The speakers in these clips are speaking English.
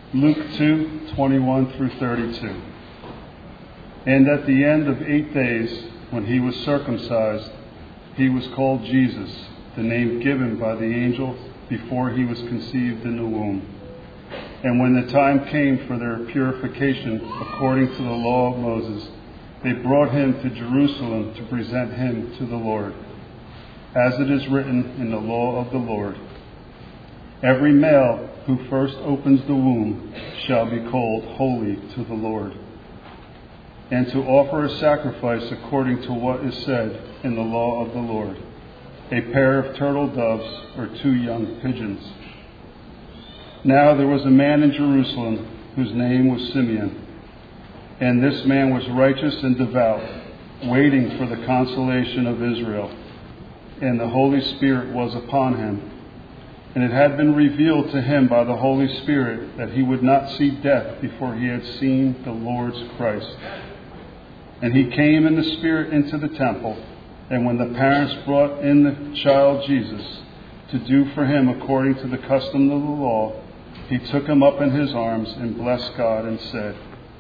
Luke 2:21 through 32. And at the end of 8 days, when he was circumcised, he was called Jesus, the name given by the angel before he was conceived in the womb. And when the time came for their purification according to the law of Moses, they brought him to Jerusalem to present him to the Lord. As it is written in the law of the Lord, every male who first opens the womb shall be called holy to the Lord, and to offer a sacrifice according to what is said in the law of the Lord, a pair of turtle doves or 2 young pigeons. Now there was a man in Jerusalem whose name was Simeon, and this man was righteous and devout, waiting for the consolation of Israel, and the Holy Spirit was upon him. And it had been revealed to him by the Holy Spirit that he would not see death before he had seen the Lord's Christ. And he came in the Spirit into the temple, and when the parents brought in the child Jesus to do for him according to the custom of the law, he took him up in his arms and blessed God and said,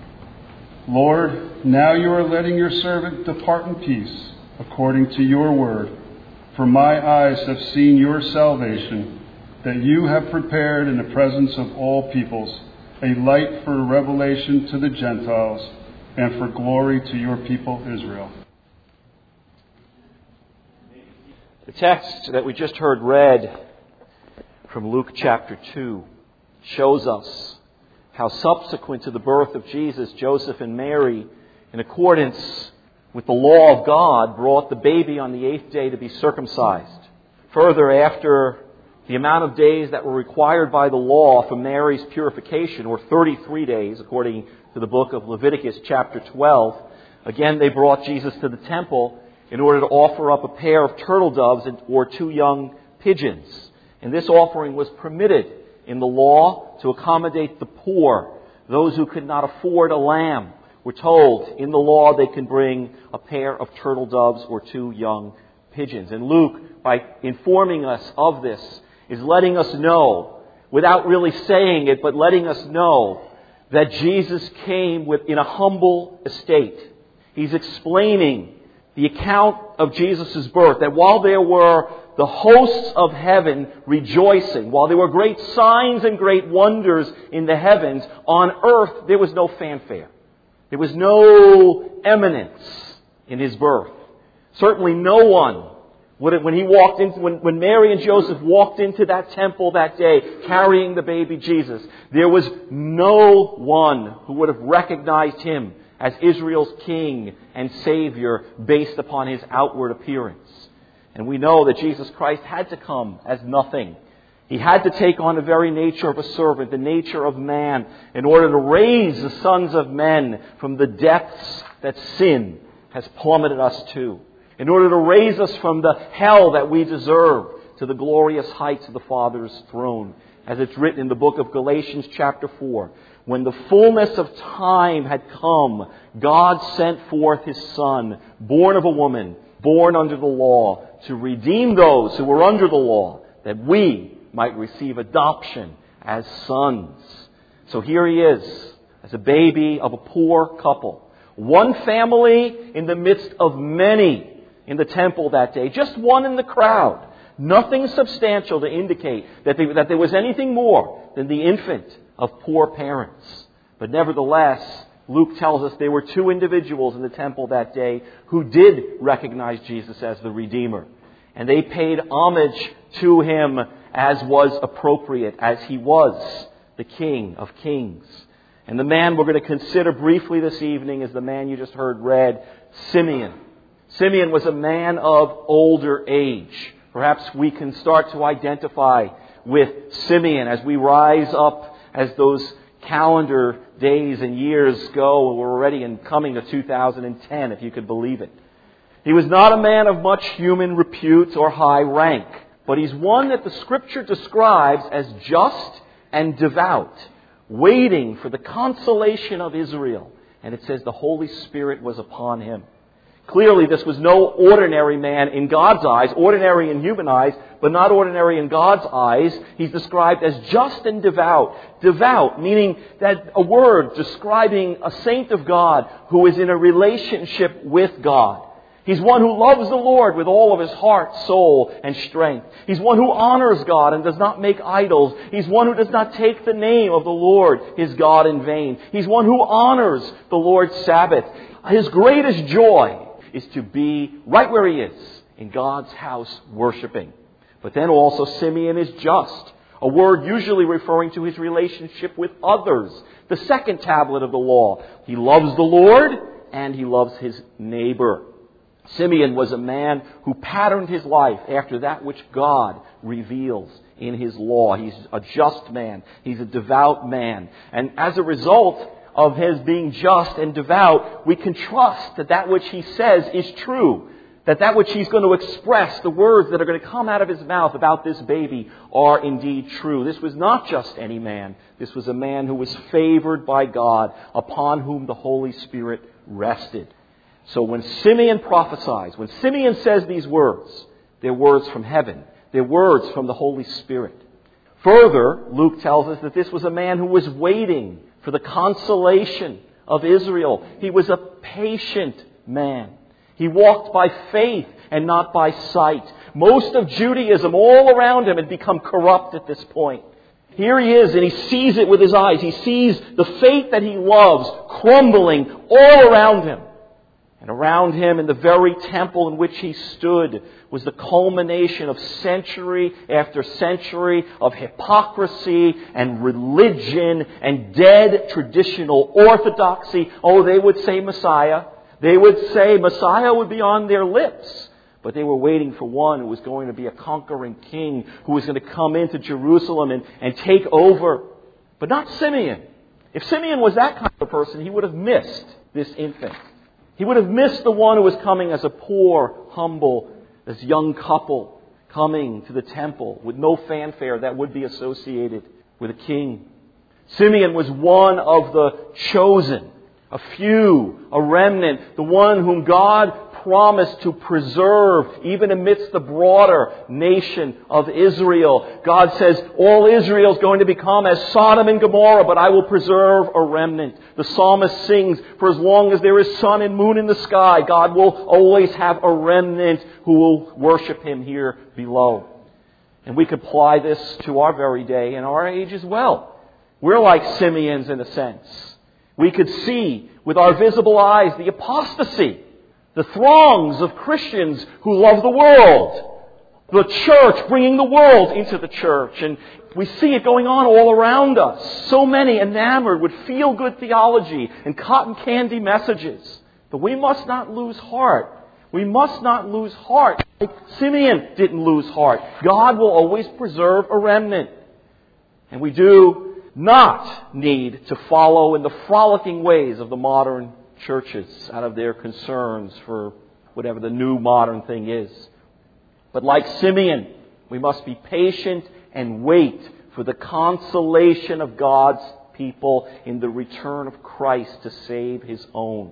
Lord, now you are letting your servant depart in peace according to your word. For my eyes have seen your salvation, that you have prepared in the presence of all peoples a light for revelation to the Gentiles and for glory to your people Israel. The text that we just heard read from Luke chapter 2 shows us how subsequent to the birth of Jesus, Joseph and Mary, in accordance with the law of God, brought the baby on the 8th day to be circumcised. Further, after the amount of days that were required by the law for Mary's purification, or 33 days, according to the book of Leviticus chapter 12, again they brought Jesus to the temple in order to offer up a pair of turtle doves or 2 young pigeons. And this offering was permitted in the law to accommodate the poor, those who could not afford a lamb. We're told in the law they can bring a pair of turtle doves or 2 young pigeons. And Luke, by informing us of this, is letting us know, without really saying it, but letting us know that Jesus came in a humble estate. He's explaining the account of Jesus' birth, that while there were the hosts of heaven rejoicing, while there were great signs and great wonders in the heavens, on earth there was no fanfare. There was no eminence in his birth. Certainly no one when Mary and Joseph walked into that temple that day carrying the baby Jesus, there was no one who would have recognized him as Israel's king and savior based upon his outward appearance. And we know that Jesus Christ had to come as nothing. He had to take on the very nature of a servant, the nature of man, in order to raise the sons of men from the depths that sin has plummeted us to. In order to raise us from the hell that we deserve to the glorious heights of the Father's throne. As it's written in the book of Galatians chapter 4, when the fullness of time had come, God sent forth His Son, born of a woman, born under the law, to redeem those who were under the law, that we might receive adoption as sons. So here He is, as a baby of a poor couple. One family in the midst of many in the temple that day. Just one in the crowd. Nothing substantial to indicate that there was anything more than the infant of poor parents. But nevertheless, Luke tells us there were 2 individuals in the temple that day who did recognize Jesus as the Redeemer. And they paid homage to Him as was appropriate, as He was the King of Kings. And the man we're going to consider briefly this evening is the man you just heard read, Simeon. Simeon was a man of older age. Perhaps we can start to identify with Simeon as we rise up as those calendar days and years go. We're already coming to 2010, if you could believe it. He was not a man of much human repute or high rank, but he's one that the Scripture describes as just and devout, waiting for the consolation of Israel. And it says the Holy Spirit was upon him. Clearly, this was no ordinary man in God's eyes, ordinary in human eyes, but not ordinary in God's eyes. He's described as just and devout. Devout, meaning that a word describing a saint of God who is in a relationship with God. He's one who loves the Lord with all of his heart, soul, and strength. He's one who honors God and does not make idols. He's one who does not take the name of the Lord, his God, in vain. He's one who honors the Lord's Sabbath. His greatest joy is to be right where he is, in God's house, worshiping. But then also Simeon is just, a word usually referring to his relationship with others. The second tablet of the law. He loves the Lord and he loves his neighbor. Simeon was a man who patterned his life after that which God reveals in his law. He's a just man. He's a devout man. And as a result of his being just and devout, we can trust that that which he says is true. That which he's going to express, the words that are going to come out of his mouth about this baby, are indeed true. This was not just any man. This was a man who was favored by God, upon whom the Holy Spirit rested. So when Simeon prophesies, when Simeon says these words, they're words from heaven. They're words from the Holy Spirit. Further, Luke tells us that this was a man who was waiting for the consolation of Israel. He was a patient man. He walked by faith and not by sight. Most of Judaism all around him had become corrupt at this point. Here he is, and he sees it with his eyes. He sees the faith that he loves crumbling all around him. And around him, in the very temple in which he stood, was the culmination of century after century of hypocrisy and religion and dead traditional orthodoxy. Oh, they would say Messiah. They would say Messiah would be on their lips. But they were waiting for one who was going to be a conquering king, who was going to come into Jerusalem and take over. But not Simeon. If Simeon was that kind of person, he would have missed this infant. He would have missed the one who was coming as a poor, humble, this young couple coming to the temple with no fanfare that would be associated with a king. Simeon was one of the chosen, a few, a remnant, the one whom God promised to preserve even amidst the broader nation of Israel. God says, all Israel is going to become as Sodom and Gomorrah, but I will preserve a remnant. The psalmist sings, for as long as there is sun and moon in the sky, God will always have a remnant who will worship Him here below. And we could apply this to our very day and our age as well. We're like Simeons in a sense. We could see with our visible eyes the apostasy, the throngs of Christians who love the world. The church bringing the world into the church. And we see it going on all around us. So many enamored with feel-good theology and cotton candy messages. But we must not lose heart. We must not lose heart. Like Simeon didn't lose heart. God will always preserve a remnant. And we do not need to follow in the frolicking ways of the modern churches out of their concerns for whatever the new modern thing is. But like Simeon, we must be patient and wait for the consolation of God's people in the return of Christ to save His own.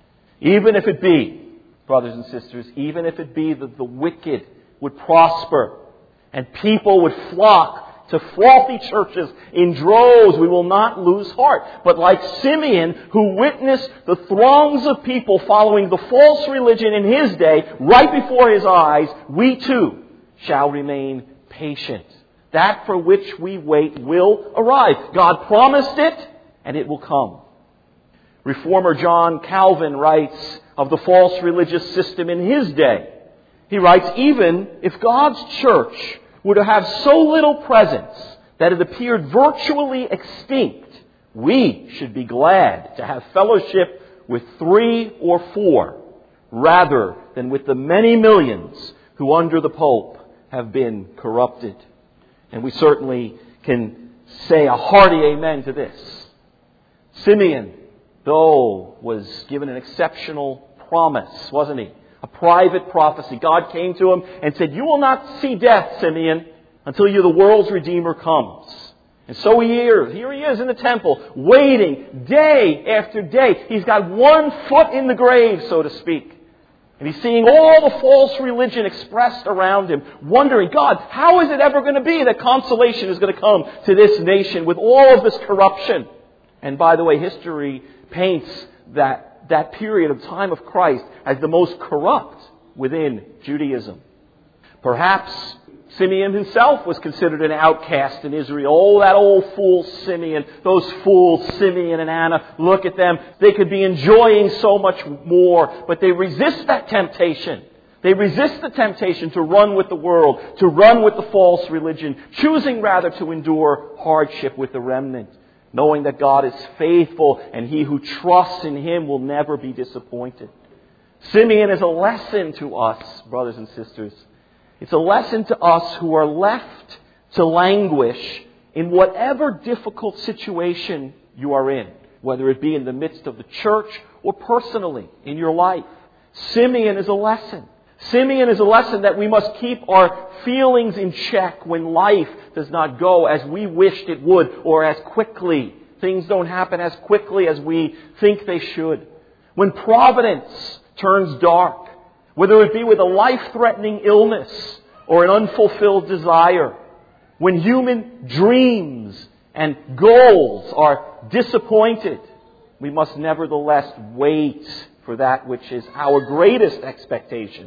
Even if it be, brothers and sisters, even if it be that the wicked would prosper and people would flock to faulty churches in droves, we will not lose heart. But like Simeon, who witnessed the throngs of people following the false religion in his day, right before his eyes, we too shall remain patient. That for which we wait will arrive. God promised it, and it will come. Reformer John Calvin writes of the false religious system in his day. He writes, even if God's church were to have so little presence that it appeared virtually extinct, we should be glad to have fellowship with 3 or 4 rather than with the many millions who under the Pope have been corrupted. And we certainly can say a hearty amen to this. Simeon, though, was given an exceptional promise, wasn't he? A private prophecy. God came to him and said, you will not see death, Simeon, until the world's Redeemer comes. And so here he is in the temple, waiting day after day. He's got one foot in the grave, so to speak. And he's seeing all the false religion expressed around him, wondering, God, how is it ever going to be that consolation is going to come to this nation with all of this corruption? And by the way, history paints that period of time of Christ as the most corrupt within Judaism. Perhaps Simeon himself was considered an outcast in Israel. Oh, that old fool Simeon. Those fools, Simeon and Anna. Look at them. They could be enjoying so much more. But they resist that temptation. They resist the temptation to run with the world, to run with the false religion, choosing rather to endure hardship with the remnant, knowing that God is faithful and he who trusts in Him will never be disappointed. Simeon is a lesson to us, brothers and sisters. It's a lesson to us who are left to languish in whatever difficult situation you are in, whether it be in the midst of the church or personally in your life. Simeon is a lesson. Simeon is a lesson that we must keep our feelings in check when life does not go as we wished it would or as quickly. Things don't happen as quickly as we think they should. When providence turns dark, whether it be with a life-threatening illness or an unfulfilled desire, when human dreams and goals are disappointed, we must nevertheless wait for that which is our greatest expectation.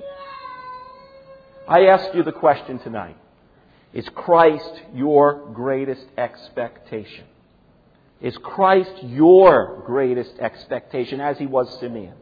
I ask you the question tonight. Is Christ your greatest expectation? Is Christ your greatest expectation as He was Simeon's?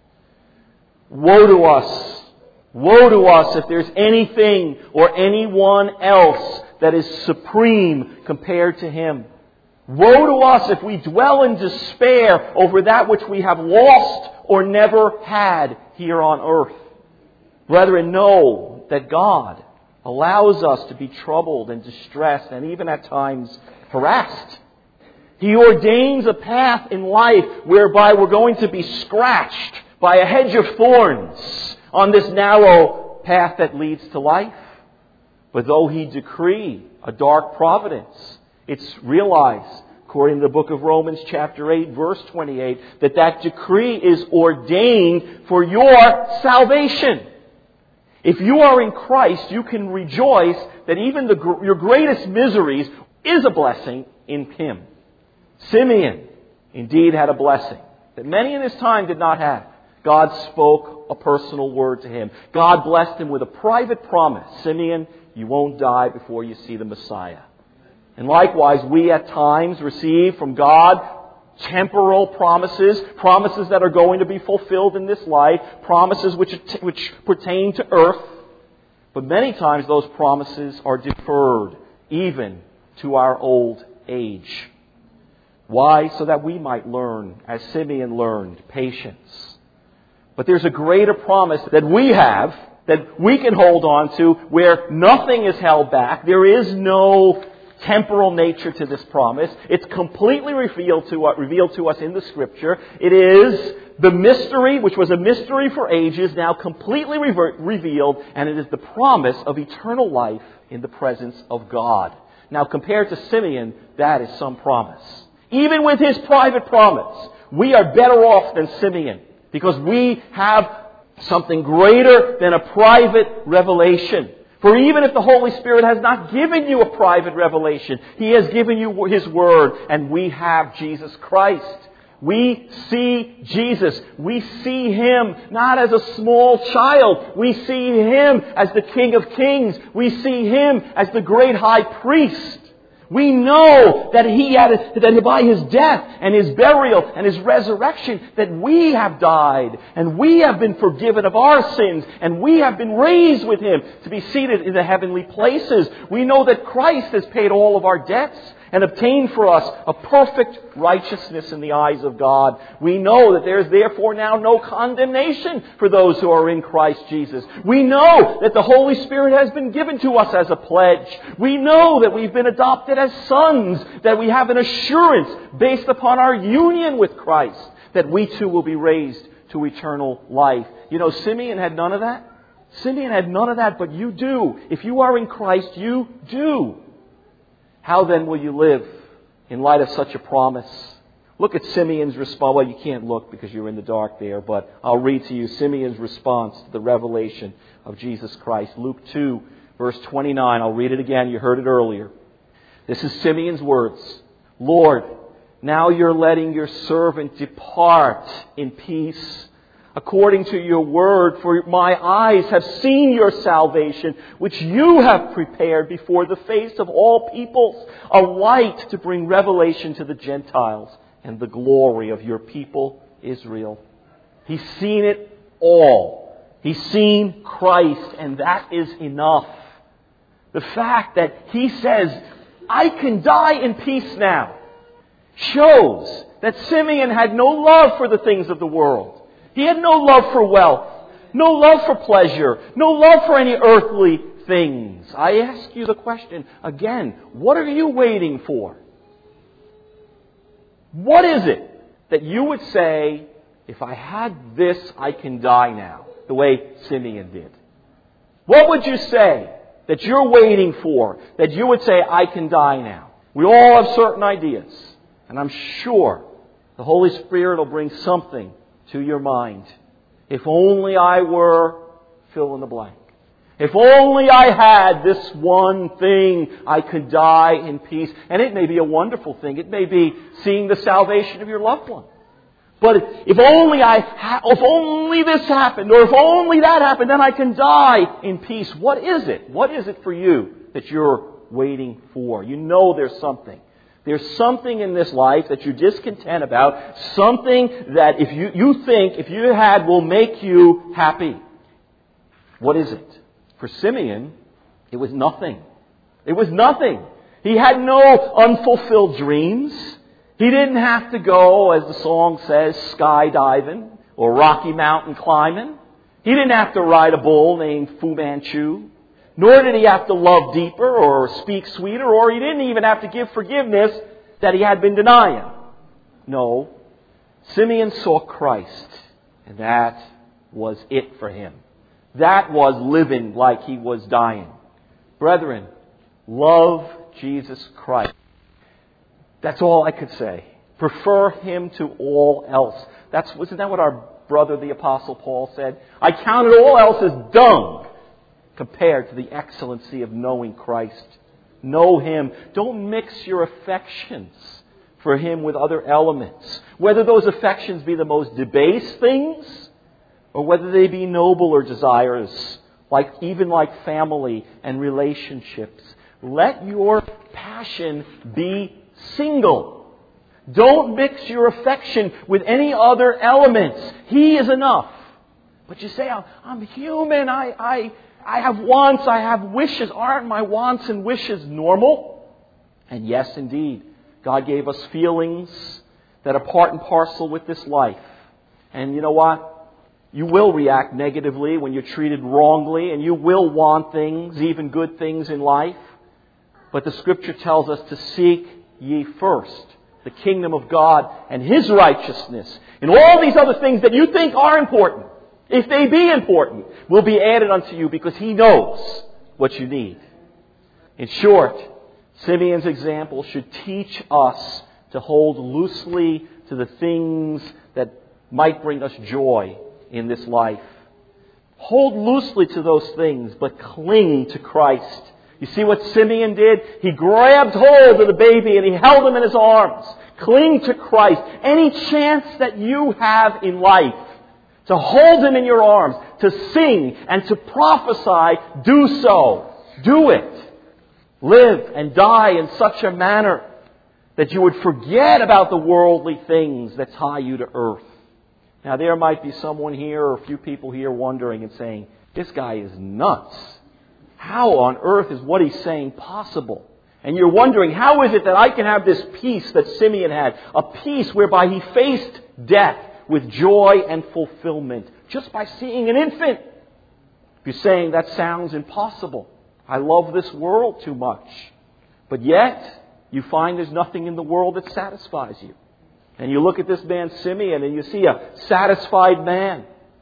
Woe to us! Woe to us if there's anything or anyone else that is supreme compared to Him. Woe to us if we dwell in despair over that which we have lost or never had here on earth. Brethren, know that God allows us to be troubled and distressed and even at times harassed. He ordains a path in life whereby we're going to be scratched by a hedge of thorns on this narrow path that leads to life. But though He decree a dark providence, it's realized, according to the book of Romans chapter 8, verse 28, that decree is ordained for your salvation. If you are in Christ, you can rejoice that even your greatest miseries is a blessing in Him. Simeon indeed had a blessing that many in his time did not have. God spoke a personal word to him. God blessed him with a private promise. Simeon, you won't die before you see the Messiah. And likewise, we at times receive from God temporal promises, promises that are going to be fulfilled in this life, promises which pertain to earth. But many times those promises are deferred, even to our old age. Why? So that we might learn, as Simeon learned, patience. But there's a greater promise that we have, that we can hold on to, where nothing is held back. There is no temporal nature to this promise. It's completely revealed to us in the Scripture. It is the mystery, which was a mystery for ages, now completely revealed, and it is the promise of eternal life in the presence of God. Now, compared to Simeon, that is some promise. Even with his private promise, we are better off than Simeon, because we have something greater than a private revelation. For even if the Holy Spirit has not given you a private revelation, He has given you His Word, and we have Jesus Christ. We see Jesus. We see Him not as a small child. We see Him as the King of Kings. We see Him as the great High Priest. We know that by His death and His burial and His resurrection, that we have died and we have been forgiven of our sins and we have been raised with Him to be seated in the heavenly places. We know that Christ has paid all of our debts and obtained for us a perfect righteousness in the eyes of God. We know that there is therefore now no condemnation for those who are in Christ Jesus. We know that the Holy Spirit has been given to us as a pledge. We know that we've been adopted as sons, that we have an assurance based upon our union with Christ, that we too will be raised to eternal life. You know, Simeon had none of that. Simeon had none of that, but you do. If you are in Christ, you do. How then will you live in light of such a promise? Look at Simeon's response. Well, you can't look because you're in the dark there, but I'll read to you Simeon's response to the revelation of Jesus Christ. Luke 2, verse 29. I'll read it again. You heard it earlier. This is Simeon's words. Lord, now you're letting your servant depart in peace, according to your word, for my eyes have seen your salvation, which you have prepared before the face of all peoples, a light to bring revelation to the Gentiles and the glory of your people Israel. He's seen it all. He's seen Christ, and that is enough. The fact that he says, I can die in peace now, shows that Simeon had no love for the things of the world. He had no love for wealth, no love for pleasure, no love for any earthly things. I ask you the question again, what are you waiting for? What is it that you would say, if I had this, I can die now, the way Simeon did? What would you say that you're waiting for, that you would say, I can die now? We all have certain ideas, and I'm sure the Holy Spirit will bring something to your mind. If only I were, fill in the blank. If only I had this one thing, I could die in peace. And it may be a wonderful thing. It may be seeing the salvation of your loved one. But if only this happened, or if only that happened, then I can die in peace. What is it? What is it for you that you're waiting for? You know there's something. There's something in this life that you're discontent about. Something that if you think, if you had, will make you happy. What is it? For Simeon, it was nothing. It was nothing. He had no unfulfilled dreams. He didn't have to go, as the song says, skydiving or Rocky Mountain climbing. He didn't have to ride a bull named Fu Manchu. Nor did he have to love deeper or speak sweeter, or he didn't even have to give forgiveness that he had been denying. No. Simeon saw Christ, and that was it for him. That was living like he was dying. Brethren, love Jesus Christ. That's all I could say. Prefer Him to all else. Isn't that what our brother, the Apostle Paul, said? I counted all else as dung compared to the excellency of knowing Christ. Know Him. Don't mix your affections for Him with other elements. Whether those affections be the most debased things, or whether they be nobler desires, even like family and relationships. Let your passion be single. Don't mix your affection with any other elements. He is enough. But you say, I'm human. I have wants. I have wishes. Aren't my wants and wishes normal? And yes, indeed. God gave us feelings that are part and parcel with this life. And you know what? You will react negatively when you're treated wrongly, and you will want things, even good things in life. But the Scripture tells us to seek ye first the kingdom of God and His righteousness. And all these other things that you think are important, if they be important, will be added unto you because He knows what you need. In short, Simeon's example should teach us to hold loosely to the things that might bring us joy in this life. Hold loosely to those things, but cling to Christ. You see what Simeon did? He grabbed hold of the baby and he held him in his arms. Cling to Christ. Any chance that you have in life to hold Him in your arms, to sing and to prophesy, do so. Do it. Live and die in such a manner that you would forget about the worldly things that tie you to earth. Now, there might be someone here or a few people here wondering and saying, this guy is nuts. How on earth is what he's saying possible? And you're wondering, how is it that I can have this peace that Simeon had? A peace whereby he faced death with joy and fulfillment just by seeing an infant. If you're saying that sounds impossible. I love this world too much. But yet, you find there's nothing in the world that satisfies you. And you look at this man Simeon and you see a satisfied man.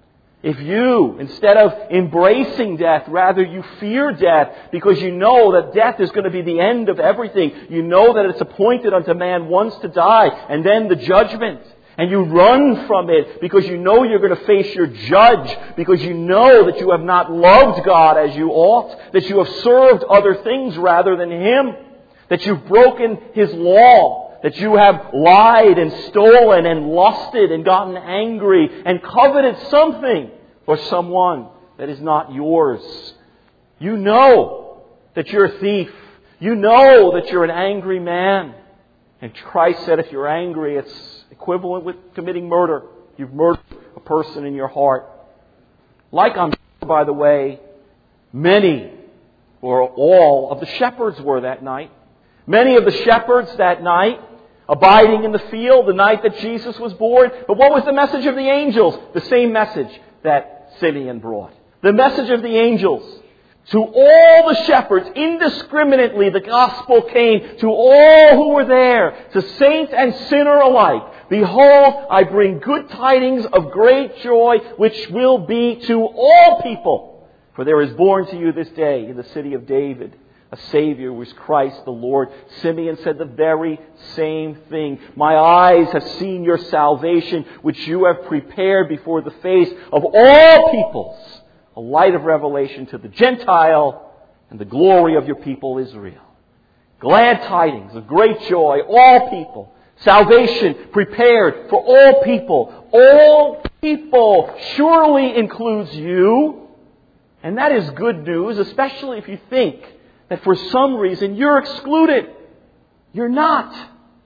If you, instead of embracing death, rather you fear death because you know that death is going to be the end of everything. You know that it's appointed unto man once to die and then the judgment. And you run from it because you know you're going to face your judge, because you know that you have not loved God as you ought, that you have served other things rather than Him, that you've broken His law, that you have lied and stolen and lusted and gotten angry and coveted something or someone that is not yours. You know that you're a thief. You know that you're an angry man. And Christ said if you're angry, it's equivalent with committing murder. You've murdered a person in your heart. Like I'm sure, by the way, many or all of the shepherds were that night. Many of the shepherds that night, abiding in the field the night that Jesus was born. But what was the message of the angels? The same message that Simeon brought. The message of the angels. To all the shepherds, indiscriminately, the gospel came to all who were there, to saint and sinner alike. Behold, I bring good tidings of great joy, which will be to all people. For there is born to you this day in the city of David a Savior, who is Christ the Lord. Simeon said the very same thing. My eyes have seen your salvation, which you have prepared before the face of all peoples, a light of revelation to the Gentile and the glory of your people Israel. Glad tidings of great joy, all people. Salvation prepared for all people. All people surely includes you. And that is good news, especially if you think that for some reason you're excluded. You're not.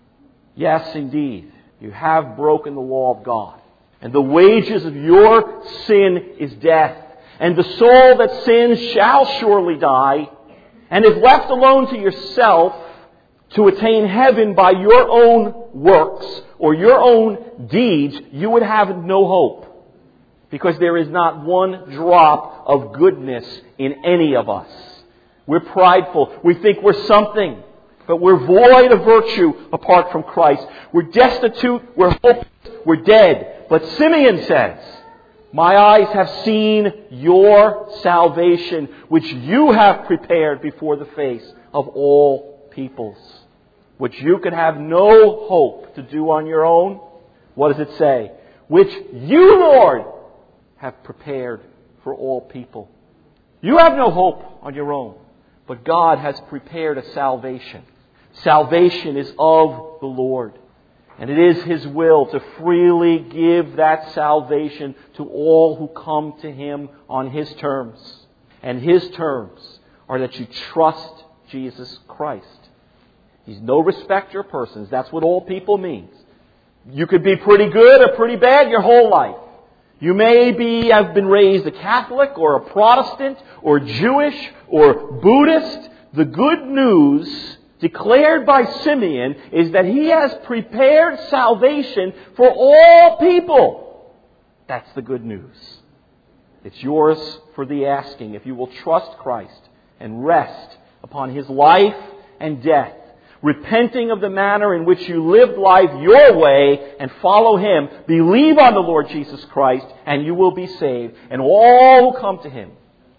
Yes, indeed. You have broken the law of God. And the wages of your sin is death. And the soul that sins shall surely die. And if left alone to yourself to attain heaven by your own works or your own deeds, you would have no hope. Because there is not one drop of goodness in any of us. We're prideful. We think we're something. But we're void of virtue apart from Christ. We're destitute. We're hopeless. We're dead. But Simeon says, my eyes have seen your salvation, which you have prepared before the face of all peoples. Which you can have no hope to do on your own. What does it say? Which you, Lord, have prepared for all people. You have no hope on your own. But God has prepared a salvation. Salvation is of the Lord. And it is His will to freely give that salvation to all who come to Him on His terms. And His terms are that you trust Jesus Christ. He's no respecter of persons. That's what all people means. You could be pretty good or pretty bad your whole life. You may have been raised a Catholic or a Protestant or Jewish or Buddhist. The good news declared by Simeon is that He has prepared salvation for all people. That's the good news. It's yours for the asking if you will trust Christ and rest upon His life and death, repenting of the manner in which you lived life your way and follow Him. Believe on the Lord Jesus Christ and you will be saved. And all who come to Him,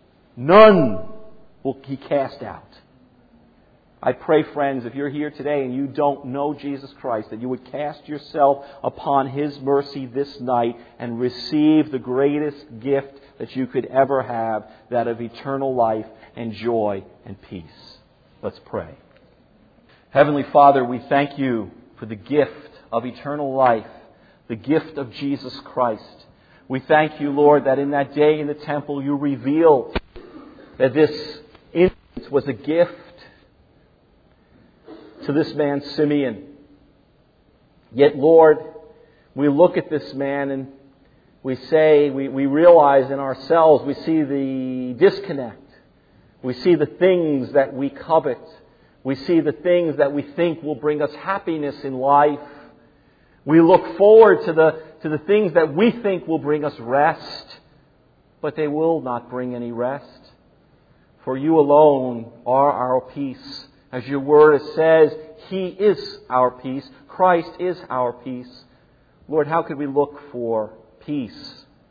none will He cast out. I pray, friends, if you're here today and you don't know Jesus Christ, that you would cast yourself upon His mercy this night and receive the greatest gift that you could ever have, that of eternal life and joy and peace. Let's pray. Heavenly Father, we thank You for the gift of eternal life, the gift of Jesus Christ. We thank You, Lord, that in that day in the temple You revealed that this infant was a gift to this man Simeon. Yet, Lord, we look at this man and we say, we realize in ourselves, we see the disconnect. We see the things that we covet. We see the things that we think will bring us happiness in life. We look forward to the things that we think will bring us rest, but they will not bring any rest. For You alone are our peace. As Your Word says, He is our peace. Christ is our peace. Lord, how could we look for peace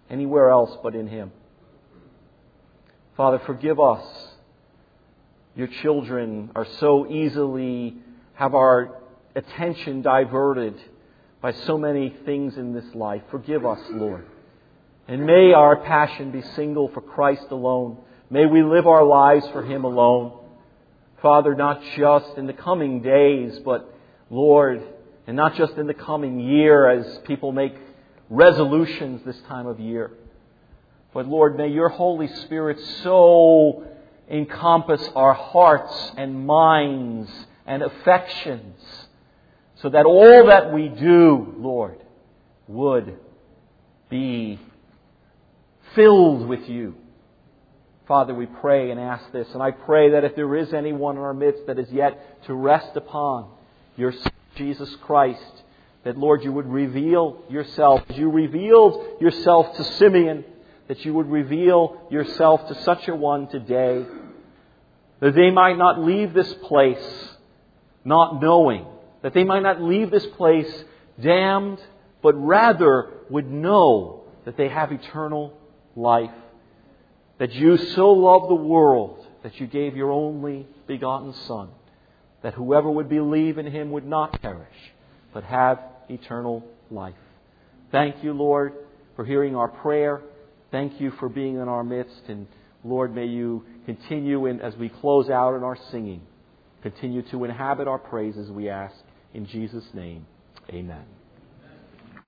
anywhere else but in Him. Father, forgive us. Your children are so easily have our attention diverted by so many things in this life. Forgive us, Lord. And may our passion be single for Christ alone. May we live our lives for Him alone. Father, not just in the coming days, but Lord, and not just in the coming year as people make resolutions this time of year. But Lord, may Your Holy Spirit so encompass our hearts and minds and affections so that all that we do, Lord, would be filled with You. Father, we pray and ask this, and I pray that if there is anyone in our midst that is yet to rest upon Your Son, Jesus Christ, that, Lord, You would reveal Yourself. As You revealed Yourself to Simeon, that You would reveal Yourself to such a one today, that they might not leave this place not knowing, that they might not leave this place damned, but rather would know that they have eternal life. That You so loved the world that You gave Your only begotten Son, that whoever would believe in Him would not perish, but have eternal life. Thank You, Lord, for hearing our prayer. Thank You for being in our midst. And Lord, may You continue, as we close out in our singing, continue to inhabit our praises, we ask. In Jesus' name, amen.